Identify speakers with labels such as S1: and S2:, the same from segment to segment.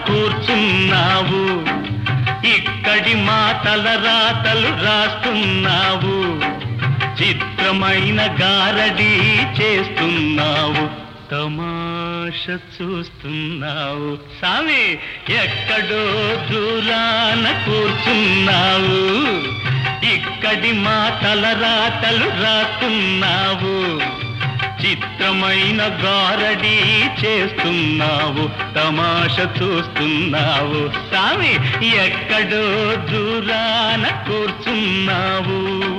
S1: కూర్చున్నావు, ఇక్కడి మా తలరాతలు రాస్తున్నావు, చిత్రమైన గారడీ చేస్తున్నావు, తమాష చూస్తున్నావు. సామి ఎక్కడో దూరాన కూర్చున్నావు, ఇక్కడి మా తలరాతలు రాస్తున్నావు, చిత్రమైన గారడీ చేస్తున్నావు, తమాష చూస్తున్నావు. సామి ఎక్కడో దూరాన కూర్చున్నావు.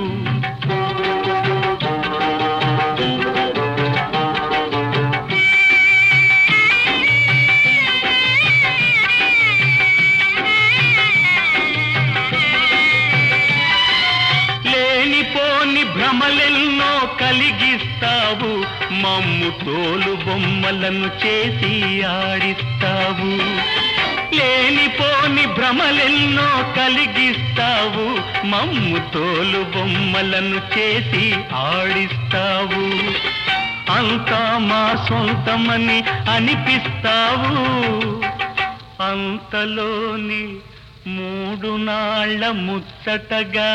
S1: లేనిపోని భ్రమలెన్నో కలిగిస్తావు, మమ్ము తోలు బొమ్మలను చేసి ఆడిస్తావు. లేనిపోని భ్రమలెన్నో కలిగిస్తావు, మమ్ము తోలు బొమ్మలను చేసి ఆడిస్తావు. అంతా మా సొంతమని అనిపిస్తావు, అంతలోని 3 నాళ్ళ ముచ్చటగా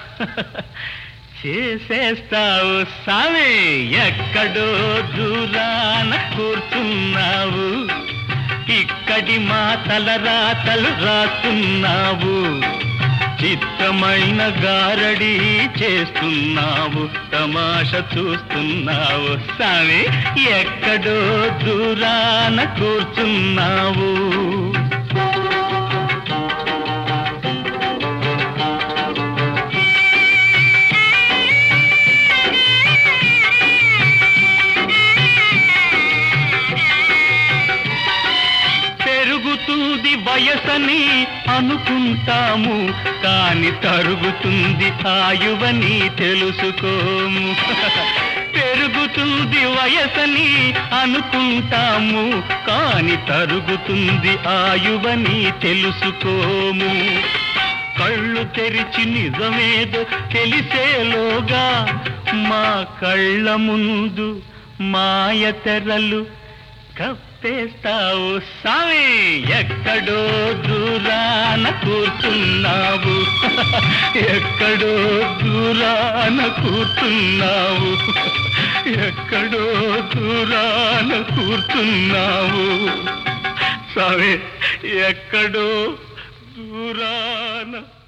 S1: చేసేస్తావు. సామి ఎక్కడో దూరాన కూర్చున్నావు, ఇక్కడి మా తలరాతలు రాస్తున్నావు, చిత్రమైన గారడీ చేస్తున్నావు, తమాష చూస్తున్నావు. సామి ఎక్కడో దూరాన కూర్చున్నావు. పెరుగుతుంది వయసని అనుకుంటాము, కాని తరుగుతుంది ఆయువని తెలుసుకోము. పెరుగుతుంది వయసని అనుకుంటాము, కాని తరుగుతుంది ఆయువని తెలుసుకోము. కళ్ళు తెరిచి నిజమేదో తెలిసేలోగా మా కళ్ళ ముందు మాయ తెరలు కప్పేస్తావు. సామి ఎక్కడో దూరాన కూర్చున్నావు, ఎక్కడో దూరాన కూర్చున్నావు, ఎక్కడో దూరాన కూర్చున్నావు. సామి ఎక్కడో దూరాన